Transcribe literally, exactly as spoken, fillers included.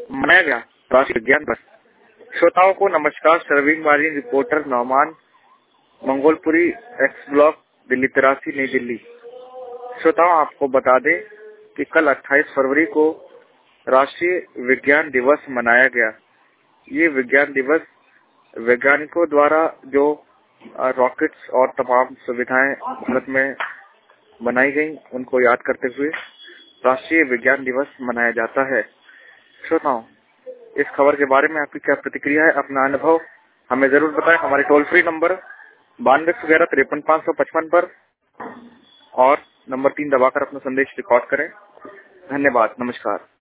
मनाया गया राष्ट्रीय विज्ञान दिवस। श्रोताओं को नमस्कार। Serving margin reporter Nauman, Mangolpuri, X block, Delhi तिरासी, नई दिल्ली। श्रोताओं, आपको बता दें कि कल अट्ठाईस फरवरी को राष्ट्रीय विज्ञान दिवस मनाया गया। ये विज्ञान दिवस वैज्ञानिकों द्वारा जो रॉकेट्स और तमाम सुविधाएं भारत में बनाई गई, उनको याद करते हुए राष्ट्रीय विज्ञान दिवस मनाया जाता है। श्रोताओं, इस खबर के बारे में आपकी क्या प्रतिक्रिया है? अपना अनुभव हमें जरूर बताएं। हमारे टोल फ्री नंबर बानवे ग्यारह तिरपन पाँच सौ पचपन पर और नंबर तीन दबाकर अपना संदेश रिकॉर्ड करें। धन्यवाद। नमस्कार।